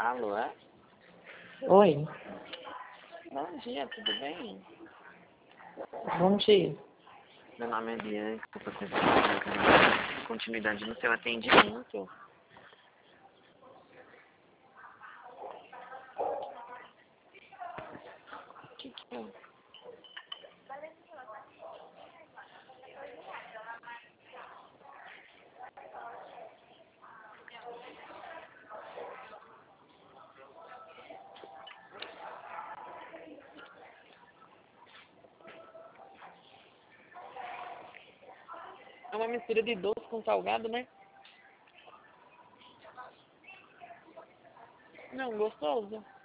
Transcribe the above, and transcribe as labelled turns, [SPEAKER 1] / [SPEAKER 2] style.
[SPEAKER 1] Alô, é?
[SPEAKER 2] Oi,
[SPEAKER 1] Bom dia, tudo bem?
[SPEAKER 2] bom dia.
[SPEAKER 1] Meu nome é Bianca, eu tô com continuidade no seu atendimento. Que é? É uma mistura de doce com salgado, né? Não, gostoso.